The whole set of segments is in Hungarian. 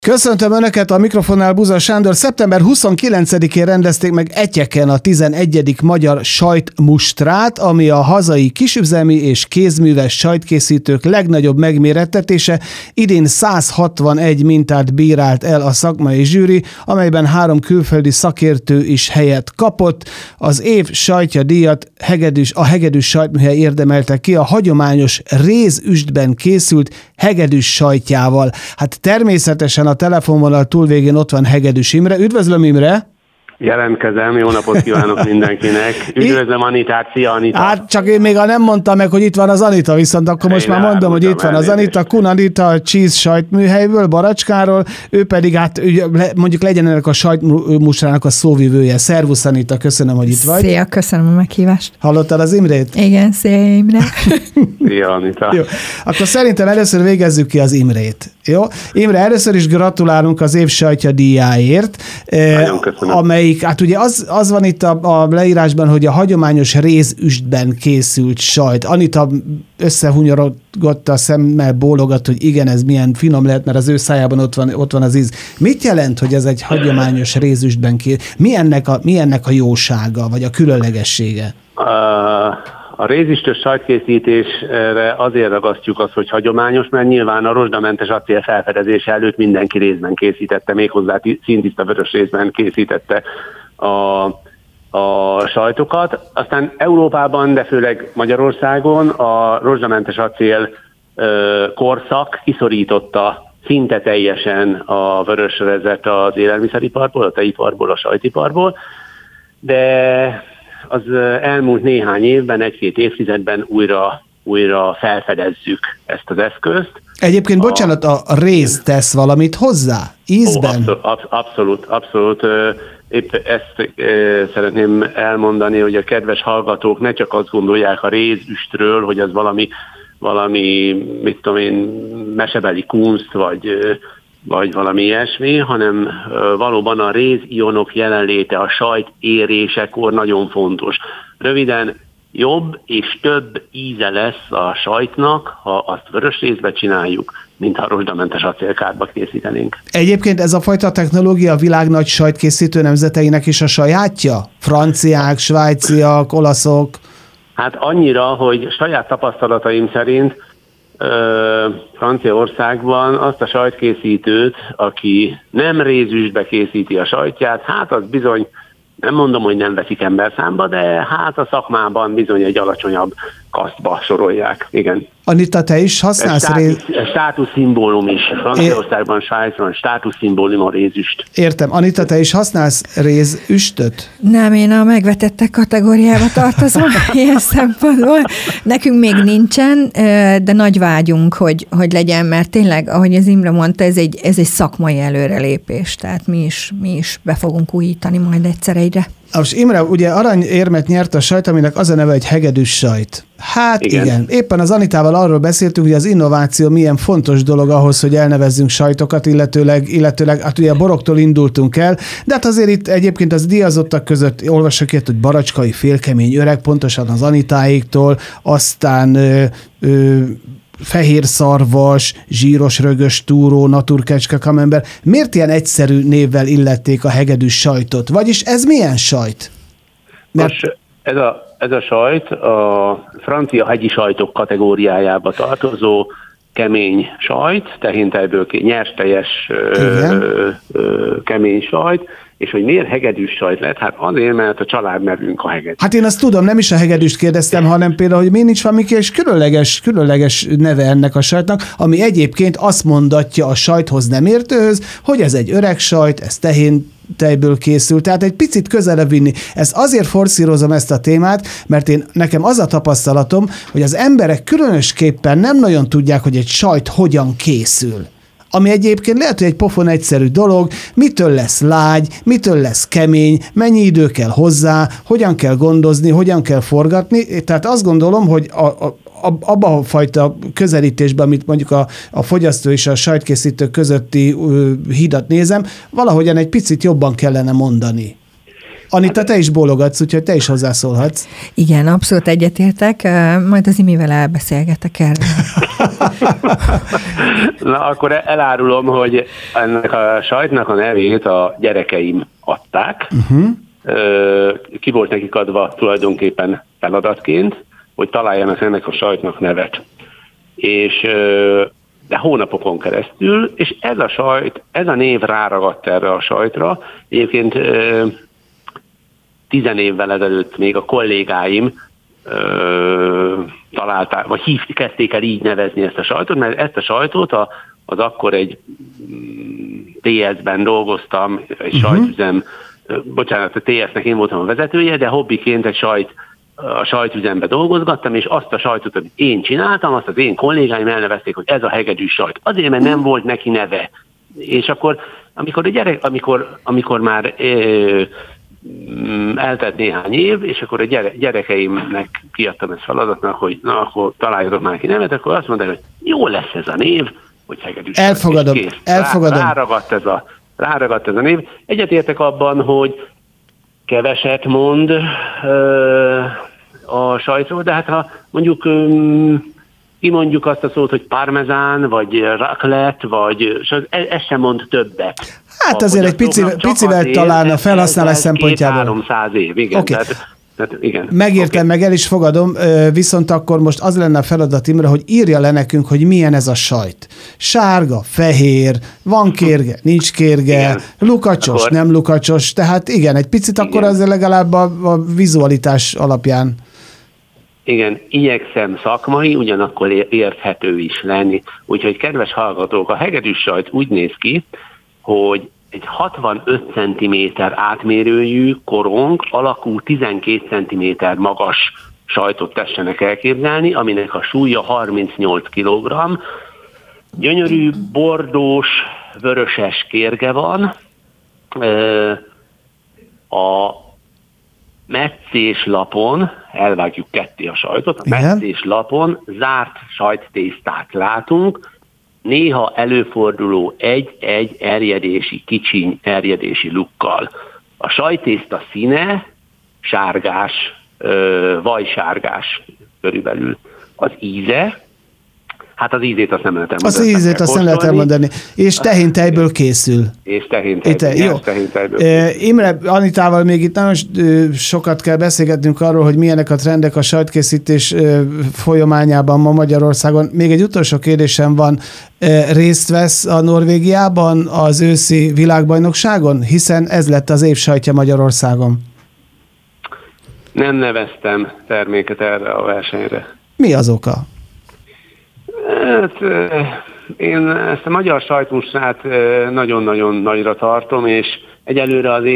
Köszöntöm Önöket, a mikrofonnál Buza Sándor. Szeptember 29-én rendezték meg Etyeken a 11. Magyar sajtmustrát, ami a hazai kisüzemi és kézműves sajtkészítők legnagyobb megmérettetése. Idén 161 mintát bírált el a szakmai zsűri, amelyben 3 külföldi szakértő is helyet kapott. Az év sajtja díjat a Hegedűs Sajtműhely érdemelte ki a hagyományos rézüstben készült hegedűs sajtjával. Hát természetesen a telefonvonal túlvégén ott van Hegedűs Imre. Üdvözlöm, Imre! Jelentkezem, jó napot kívánok mindenkinek. Üdvözlöm Anitát, szia Anita! Hát csak én még nem mondtam meg, hogy itt van az Anita, viszont akkor most már mondom, hogy itt van az Anita, Kun Anita a Cheese sajtműhelyből, Baracskáról, ő pedig hát mondjuk legyen ennek a sajtmustrának a szóvivője. Szervusz Anita, köszönöm, hogy itt vagy. Szia, köszönöm a meghívást. Hallottad az Imrét? Igen, szia Imre. Szia Anita. Jó. Akkor szerintem először végezzük ki az Imrét. Jó? Imre, először is gratulálunk az év sajtja díjáért. Nagyon köszönöm. Amelyik, hát ugye az van itt a leírásban, hogy a hagyományos rézüstben készült sajt. Anita összehunyorodott a szemmel, bólogat, hogy igen, ez milyen finom lehet, mert az ő szájában ott van az íz. Mit jelent, hogy ez egy hagyományos rézüstben készült? Mi ennek a jósága, vagy a különlegessége? A rézüstös sajtkészítésre azért ragasztjuk azt, hogy hagyományos, mert nyilván a rozsdamentes acél felfedezése előtt mindenki rézben készítette, méghozzá színtiszta vörös rézben készítette a sajtokat. Aztán Európában, de főleg Magyarországon a rozsdamentes acél korszak kiszorította szinte teljesen a vörösrezet az élelmiszeriparból, a tejiparból, a sajtiparból, de az elmúlt néhány évben, 1-2 évtizedben újra felfedezzük ezt az eszközt. Egyébként, bocsánat, a réz tesz valamit hozzá? Ízben? Abszolút. Épp ezt szeretném elmondani, hogy a kedves hallgatók ne csak azt gondolják a rézüstről, hogy az valami mit tudom én, mesebeli kunst, vagy valami ilyesmi, hanem valóban a rézionok jelenléte a sajt érésekor nagyon fontos. Röviden, jobb és több íze lesz a sajtnak, ha azt vörös rézbe csináljuk, mint ha rozsdamentes acélkádba készítenénk. Egyébként ez a fajta technológia a világ nagy sajtkészítő nemzeteinek is a sajátja? Franciák, svájciak, olaszok? Hát annyira, hogy saját tapasztalataim szerint Franciaországban azt a sajtkészítőt, aki nem rézüstbe készíti a sajtját, hát az bizony, nem mondom, hogy nem veszik emberszámba, de hát a szakmában bizony egy alacsonyabb kasztba sorolják. Igen. Anita, te is használsz státuszszimbólum is. Franciaországban, Svájcban státuszszimbólum a rézüst. Értem. Anita, te is használsz rézüstöt? Nem, én a megvetettek kategóriába tartozom ilyen szempontból. Nekünk még nincsen, de nagy vágyunk, hogy legyen, mert tényleg, ahogy az Imre mondta, ez egy szakmai előrelépés. Tehát mi is be fogunk újítani majd egyszer egyre. Most Imre, ugye aranyérmet nyert a sajt, aminek az a neve, hogy hegedűs sajt. Hát igen. Éppen az Anitával arról beszéltünk, hogy az innováció milyen fontos dolog ahhoz, hogy elnevezzünk sajtokat, illetőleg hát ugye a boroktól indultunk el, de hát azért itt egyébként az díjazottak között olvasok ilyet, hogy baracskai félkemény öreg, pontosan az Anitáéktól, aztán fehér szarvas, zsíros rögös túró, naturkecske, kamember. Miért ilyen egyszerű névvel illették a hegedűs sajtot? Vagyis ez milyen sajt? Most ez a sajt a francia hegyi sajtok kategóriájába tartozó kemény sajt, tehintelyből nyerstejes kemény sajt, és hogy miért hegedűs sajt lett? Hát azért, mert a családnevünk a hegedűs. Hát én azt tudom, nem is a hegedűst kérdeztem, hanem például, hogy miért nincs valami különleges neve ennek a sajtnak, ami egyébként azt mondatja a sajthoz nem értőhöz, hogy ez egy öreg sajt, ez tehéntejből készül, tehát egy picit közelebb vinni. Ezt azért forszírozom ezt a témát, mert nekem az a tapasztalatom, hogy az emberek különösképpen nem nagyon tudják, hogy egy sajt hogyan készül. Ami egyébként lehet, hogy egy pofon egyszerű dolog, mitől lesz lágy, mitől lesz kemény, mennyi idő kell hozzá, hogyan kell gondozni, hogyan kell forgatni. Tehát azt gondolom, hogy abban a fajta közelítésben, amit mondjuk a fogyasztó és a sajtkészítő közötti hidat nézem, valahogyan egy picit jobban kellene mondani. Anita, te is bólogatsz, úgyhogy te is hozzászólhatsz. Igen, abszolút egyetértek, majd az Imivel elbeszélgetek erről. Na, akkor elárulom, hogy ennek a sajtnak a nevét a gyerekeim adták. Ki volt nekik adva tulajdonképpen feladatként, hogy találjanak ennek a sajtnak nevet. És de hónapokon keresztül, és ez a név ráragadt erre a sajtra. Egyébként 10 évvel ezelőtt még a kollégáim találták, vagy kezdték el így nevezni ezt a sajtot, mert ezt a sajtot az akkor egy TS-ben dolgoztam, egy sajtüzem, bocsánat, a TS-nek én voltam a vezetője, de hobbiként a sajtüzembe dolgozgattam, és azt a sajtot, amit én csináltam, azt az én kollégáim elnevezték, hogy ez a hegedűs sajt. Azért, mert nem volt neki neve. És akkor, amikor már eltelt néhány év, és akkor a gyerekeimnek kiadtam ezt feladatnak, hogy na, akkor találjatok már ki nevet, akkor azt mondták, hogy jó lesz ez a név, hogy hegedűs elfogadom, sajt. elfogadom. Ráragadt ez a név. Egyetértek abban, hogy keveset mond a sajtról, de hát ha mondjuk kimondjuk azt a szót, hogy parmezán, vagy raclette, vagy ez sem mond többet. Hát azért egy picivel talán a felhasználás szempontjából. 300 év, igen. Okay. Tehát igen. Megértem, meg el is fogadom, viszont akkor most az lenne a feladat, Imre, hogy írja le nekünk, hogy milyen ez a sajt. Sárga, fehér, van kérge, nincs kérge, igen. Lukacsos, akkor nem lukacsos, tehát igen, egy picit igen. Akkor azért legalább a vizualitás alapján. Igen, igyekszem szakmai, ugyanakkor érthető is lenni. Úgyhogy kedves hallgatók, a hegedűs sajt úgy néz ki, hogy egy 65 cm átmérőjű, korong alakú 12 cm magas sajtot tessenek elképzelni, aminek a súlya 38 kg. Gyönyörű, bordós, vöröses kérge van. A meccés lapon, elvágjuk ketté a sajtot, a meccés lapon zárt sajttésztát látunk, néha előforduló egy-egy kicsiny erjedési lukkal. A sajttészta színe sárgás, vajsárgás körülbelül. Az íze, hát az ízét azt nem lehet elmondani. Az ízét azt nem lehet elmondani. És tehéntejből készül. És tehéntejből. Imre, Anitával még itt nagyon sokat kell beszélgetnünk arról, hogy milyenek a trendek a sajtkészítés folyamányában ma Magyarországon. Még egy utolsó kérdésem van. Részt vesz a Norvégiában az őszi világbajnokságon? Hiszen ez lett az év sajtja Magyarországon. Nem neveztem terméket erre a versenyre. Mi az oka? Hát, én ezt a magyar sajtmustrát nagyon-nagyon nagyra tartom, és egyelőre az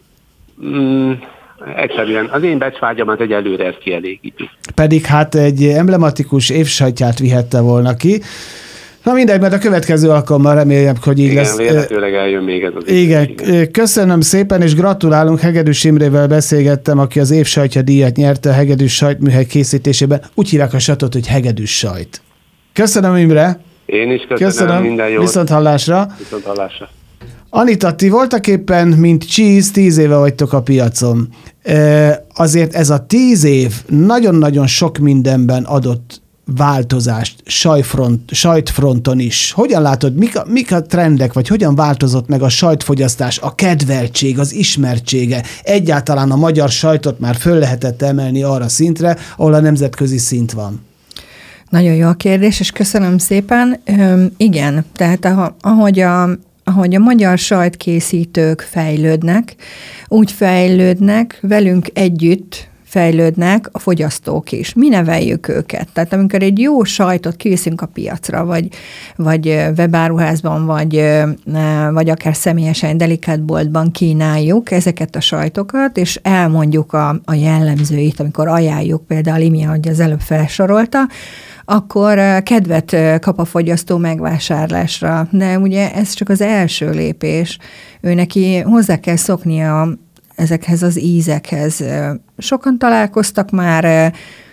én becsvágyamat egyelőre ezt kielégíti. Pedig hát egy emblematikus évsajtját vihette volna ki. Na mindegy, mert a következő alkalommal remélem, hogy így lesz. Igen, véletőleg eljön még ez az igen, köszönöm szépen, és gratulálunk. Hegedűs Imrével beszélgettem, aki az évsajtja díjat nyerte a hegedűs sajtműhely készítésében. Úgy hívják a sajtot, hogy hegedűs sajt. Köszönöm, Imre. Én is köszönöm. Minden jót. Viszont hallásra. Anita, ti voltak éppen, mint Cheese, 10 éve vagytok a piacon. Azért ez a 10 év nagyon-nagyon sok mindenben adott változást, sajtfronton is. Hogyan látod, mik a trendek, vagy hogyan változott meg a sajtfogyasztás, a kedveltség, az ismertsége? Egyáltalán a magyar sajtot már föl lehetett emelni arra szintre, ahol a nemzetközi szint van. Nagyon jó a kérdés, és köszönöm szépen. Igen, tehát ahogy a magyar sajtkészítők fejlődnek, úgy fejlődnek, velünk együtt fejlődnek a fogyasztók is. Mi neveljük őket. Tehát amikor egy jó sajtot kiviszünk a piacra, vagy webáruházban, vagy akár személyesen delikát boltban kínáljuk ezeket a sajtokat, és elmondjuk a jellemzőit, amikor ajánljuk, például Imi, ahogy az előbb felsorolta, akkor kedvet kap a fogyasztó megvásárlásra. De ugye ez csak az első lépés. Ő neki hozzá kell szoknia ezekhez az ízekhez. Sokan találkoztak már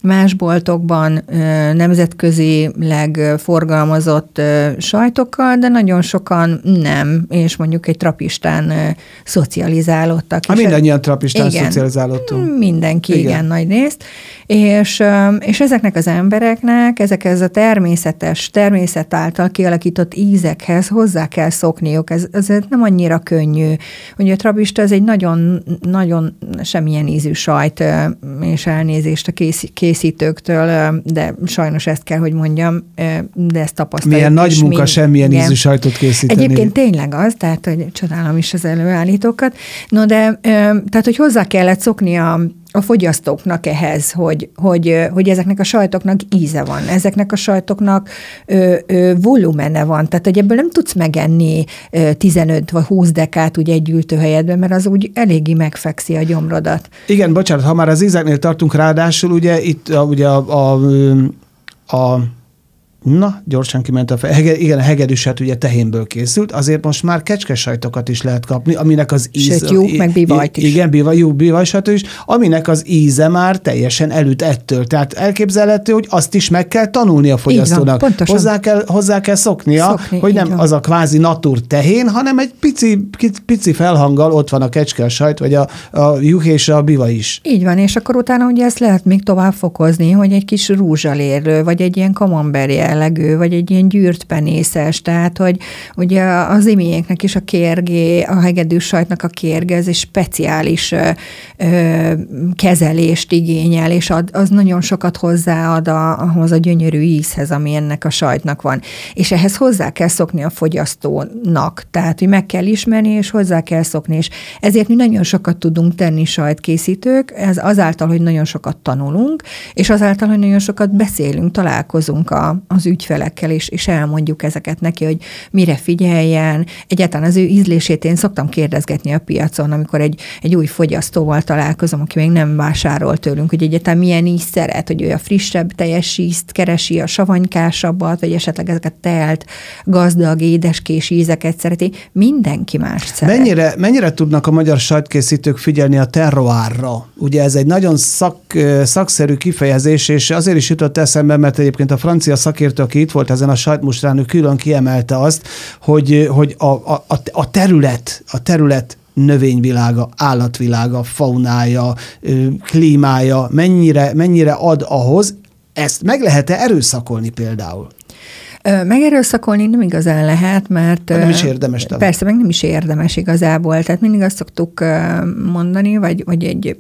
más boltokban nemzetközileg forgalmazott sajtokkal, de nagyon sokan nem, és mondjuk egy trapistán szocializálódtak. Mindannyian trapistán szocializálódtunk. Mindenki, igen, nagy részt. És ezeknek az embereknek ezekhez a természet által kialakított ízekhez hozzá kell szokniuk. Ez nem annyira könnyű. Ugye a trapista ez egy nagyon semmilyen ízű sajt, és elnézést a készítőktől, de sajnos ezt kell, hogy mondjam, de ezt tapasztaljuk. Milyen nagy munka semmilyen ízű sajtot készíteni. Egyébként tényleg az, tehát hogy csodálom is az előállítókat. No, de tehát, hogy hozzá kellett szokni a fogyasztóknak ehhez, hogy ezeknek a sajtoknak íze van, ezeknek a sajtoknak volumene van, tehát hogy ebből nem tudsz megenni 15 vagy 20 dekát ugye egy ültőhelyedben, mert az úgy eléggé megfekszi a gyomrodat. Igen, bocsánat, ha már az ízeknél tartunk, ráadásul ugye itt ugye na, gyorsan kiment a fej. Igen, a hegedűsát ugye tehénből készült, azért most már kecskesajtokat is lehet kapni, aminek az íze... Sőt, juh, meg bivajt is. Igen, bivajsajtot is, aminek az íze már teljesen elüt ettől. Tehát elképzelhető, hogy azt is meg kell tanulni a fogyasztónak. Hozzá kell szoknia, hogy nem az a kvázi natur tehén, hanem egy pici felhanggal ott van a kecske, a sajt, vagy a juh és a biva is. Így van, és akkor utána ugye ezt lehet még tovább fokozni, hogy egy kis rúzsalérlő, vagy egy ilyen kamember jellegű, vagy egy ilyen gyűrt penészes, tehát, hogy ugye az imiénknek is a kérgé, a hegedűs sajtnak a kérge, ez egy speciális kezelést igényel, és az nagyon sokat hozzáad ahhoz a gyönyörű ízhez, ami ennek a sajtnak van. És ehhez hozzá kell szokni a fogyasztónak, tehát, hogy meg kell ismerni, és hozzá kell szokni, és ezért mi nagyon sokat tudunk tenni sajtkészítők, ez azáltal, hogy nagyon sokat tanulunk, és azáltal, hogy nagyon sokat beszélünk, találkozunk az ügyfelekkel, és elmondjuk ezeket neki, hogy mire figyeljen. Egyáltalán az ő ízlését én szoktam kérdezgetni a piacon, amikor egy új fogyasztóval találkozom, aki még nem vásárol tőlünk, hogy egyáltalán milyen ízt szeret, hogy ő a frissebb, teljes ízt keresi, a savanykásabbat, vagy esetleg ezeket telt, gazdag, édeskés ízeket szereti. Mindenki más szeret. Mennyire tudnak a magyar sajtkészítők figyelni a terroárra? Ugye ez egy nagyon szakszerű kifejezés, és azért is jutott eszembe, mert egyébként a francia szakértő, aki itt volt ezen a sajtmustrán, ő külön kiemelte azt, hogy a terület növényvilága, állatvilága, faunája, klímája mennyire ad ahhoz, ezt meg lehet-e erőszakolni például? Megerőszakolni nem igazán lehet, mert... Nem is érdemes talán. Persze, meg nem is érdemes igazából. Tehát mindig azt szoktuk mondani, vagy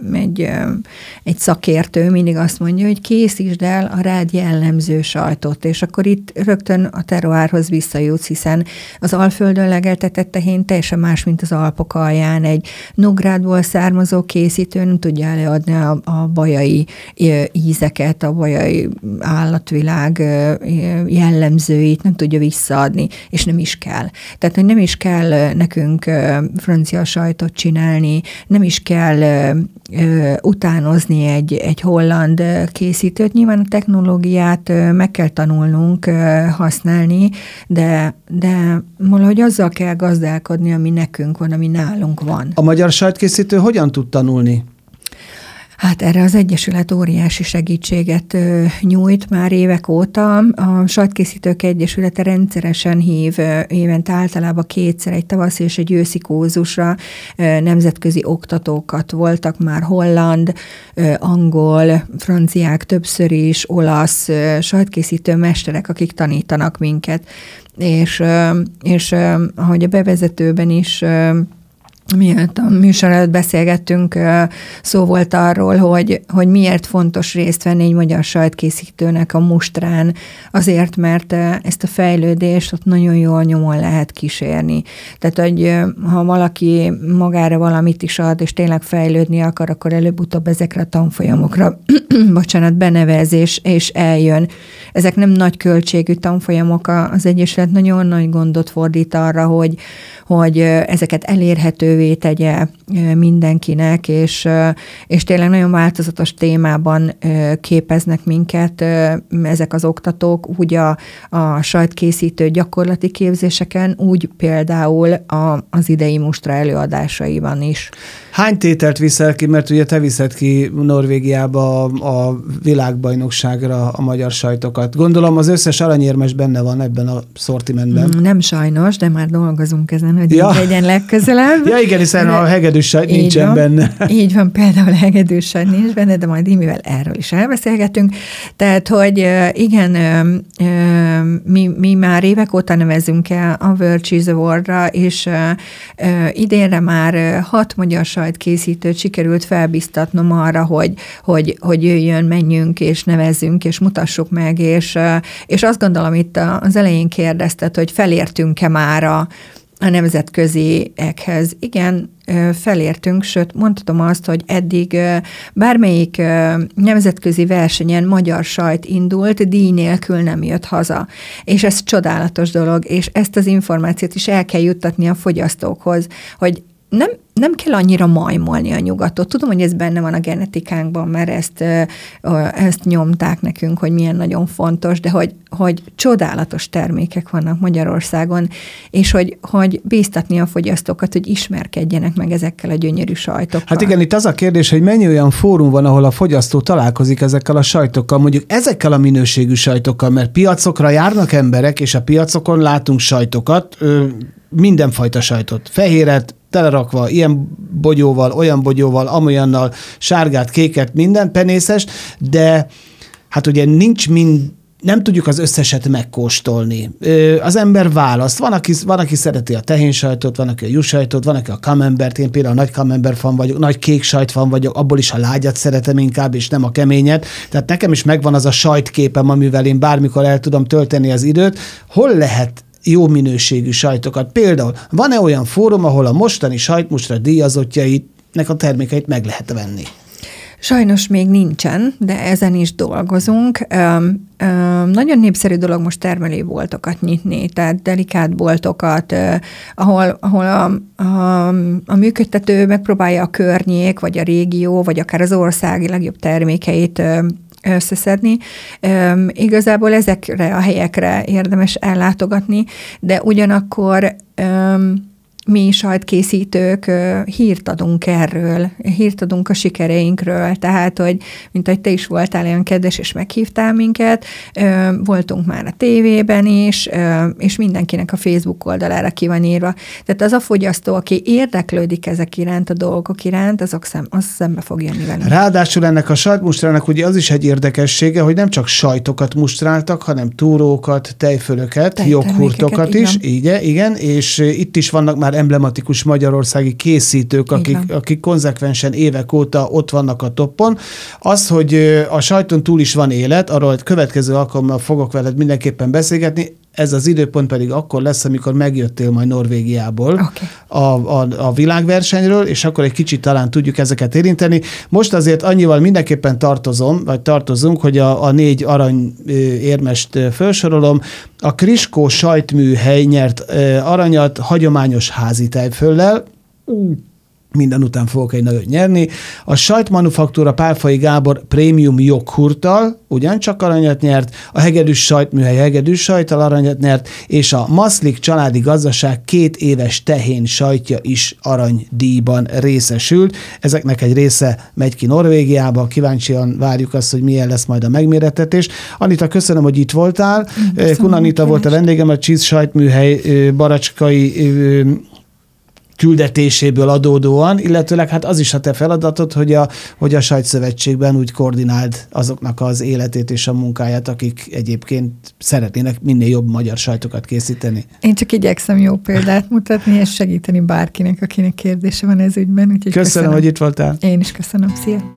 egy szakértő mindig azt mondja, hogy készítsd el a rád jellemző sajtot, és akkor itt rögtön a terroárhoz visszajutsz, hiszen az Alföldön legeltetett tehén teljesen más, mint az Alpok alján. Egy Nógrádból származó készítő nem tudja előadni a bajai ízeket, a bajai állatvilág jellemző nem tudja visszaadni, és nem is kell. Tehát, hogy nem is kell nekünk francia sajtot csinálni, nem is kell utánozni egy holland készítőt. Nyilván a technológiát meg kell tanulnunk használni, de valahogy azzal kell gazdálkodni, ami nekünk van, ami nálunk van. A magyar sajtkészítő hogyan tud tanulni? Hát erre az Egyesület óriási segítséget nyújt már évek óta. A Sajtkészítők Egyesülete rendszeresen hív évente általában kétszer egy tavasz és egy őszi kurzusra nemzetközi oktatókat. Voltak már holland, angol, franciák többször is, olasz sajtkészítő mesterek, akik tanítanak minket. És ahogy a bevezetőben is miért a műsor előtt beszélgettünk, szó volt arról, hogy miért fontos részt venni egy magyar sajtkészítőnek a mustrán, azért, mert ezt a fejlődést ott nagyon jól nyomon lehet kísérni. Tehát, hogy ha valaki magára valamit is ad, és tényleg fejlődni akar, akkor előbb-utóbb ezekre a tanfolyamokra benevez, és eljön. Ezek nem nagy költségű tanfolyamok, az Egyesület nagyon nagy gondot fordít arra, hogy ezeket elérhetővé érthetővé tegye mindenkinek, és tényleg nagyon változatos témában képeznek minket ezek az oktatók, úgy a sajtkészítő gyakorlati képzéseken, úgy például az idei mustra előadásaiban is. Hány tételt viszel ki, mert ugye te viszed ki Norvégiába a világbajnokságra a magyar sajtokat. Gondolom az összes aranyérmes benne van ebben a szortimentben. Nem sajnos, de már dolgozunk ezen, hogy így legyen legközelebb. Ja igen, hiszen a hegedűs sajt nincsen benne. Így van, például a hegedűs sajt nincs benne, de majd Imivel erről is elbeszélgetünk. Tehát, hogy igen, mi már évek óta nevezünk el a World Cheese Award-ra, és idénre már 6 magyar sajtkészítőt sikerült felbiztatnom arra, hogy jöjjön, menjünk, és nevezzünk, és mutassuk meg, és azt gondolom, itt az elején kérdezted, hogy felértünk-e már a nemzetköziekhez. Igen, felértünk, sőt, mondhatom azt, hogy eddig bármelyik nemzetközi versenyen magyar sajt indult, díj nélkül nem jött haza. És ez csodálatos dolog, és ezt az információt is el kell juttatni a fogyasztókhoz, hogy nem kell annyira majmolni a nyugatot. Tudom, hogy ez benne van a genetikánkban, mert ezt nyomták nekünk, hogy milyen nagyon fontos, de hogy csodálatos termékek vannak Magyarországon, és hogy bíztatni a fogyasztókat, hogy ismerkedjenek meg ezekkel a gyönyörű sajtokkal. Hát igen, itt az a kérdés, hogy mennyi olyan fórum van, ahol a fogyasztó találkozik ezekkel a sajtokkal, mondjuk ezekkel a minőségű sajtokkal, mert piacokra járnak emberek, és a piacokon látunk sajtokat, mindenfajta sajtot, fehéret, telerakva, ilyen bogyóval, olyan bogyóval, amolyannal, sárgát, kéket, minden penészes, de hát ugye nem tudjuk az összeset megkóstolni. Az ember választ. Van, aki szereti a tehénsajtot, van, aki a juhsajtot, van, aki a camembert. Én például nagy camembert fan vagyok, nagy kék sajt fan vagyok, abból is a lágyat szeretem inkább, és nem a keményet. Tehát nekem is megvan az a sajtképem, amivel én bármikor el tudom tölteni az időt. Hol lehet jó minőségű sajtokat? Például van-e olyan fórum, ahol a mostani sajtmustra díjazottjainek a termékeit meg lehet venni? Sajnos még nincsen, de ezen is dolgozunk. Nagyon népszerű dolog most termelőboltokat nyitni, tehát delikát boltokat, ahol a működtető megpróbálja a környék, vagy a régió, vagy akár az ország legjobb termékeit összeszedni. Igazából ezekre a helyekre érdemes ellátogatni, de ugyanakkor mi sajtkészítők hírt adunk erről, hírt adunk a sikereinkről, tehát, hogy mint ahogy te is voltál olyan kedves, és meghívtál minket, voltunk már a tévében is, és mindenkinek a Facebook oldalára ki van írva. Tehát az a fogyasztó, aki érdeklődik ezek iránt, a dolgok iránt, az szembe fog jönni velünk. Ráadásul ennek a sajtmustrának ugye az is egy érdekessége, hogy nem csak sajtokat mustráltak, hanem túrókat, tejfölöket, joghurtokat is. Igen, és itt is vannak már emblematikus magyarországi készítők, akik konzekvensen évek óta ott vannak a toppon. Az, hogy a sajton túl is van élet, arról a következő alkalommal fogok veled mindenképpen beszélgetni, ez az időpont pedig akkor lesz, amikor megjöttél majd Norvégiából a világversenyről, és akkor egy kicsit talán tudjuk ezeket érinteni. Most azért annyival mindenképpen tartozunk, hogy a 4 aranyérmest felsorolom. A Kriskó sajtműhely nyert aranyat hagyományos házi tejföllel, minden után fogok egy nagyot nyerni. A sajtmanufaktúra Pálfai Gábor prémium joghurttal ugyancsak aranyat nyert, a Hegedűs sajtműhely hegedűs sajttal aranyat nyert, és a Maszlik családi gazdaság 2 éves tehén sajtja is aranydíjban részesült. Ezeknek egy része megy ki Norvégiába, kíváncsian várjuk azt, hogy milyen lesz majd a megmérettetés. Anita, köszönöm, hogy itt voltál. Kun Anita volt a vendégem, a Cheese sajtműhely baracskai küldetéséből adódóan, illetőleg hát az is a te feladatod, hogy a sajtszövetségben úgy koordináld azoknak az életét és a munkáját, akik egyébként szeretnének minél jobb magyar sajtokat készíteni. Én csak igyekszem jó példát mutatni, és segíteni bárkinek, akinek kérdése van ez ügyben. Köszönöm, hogy itt voltál. Én is köszönöm. Szia!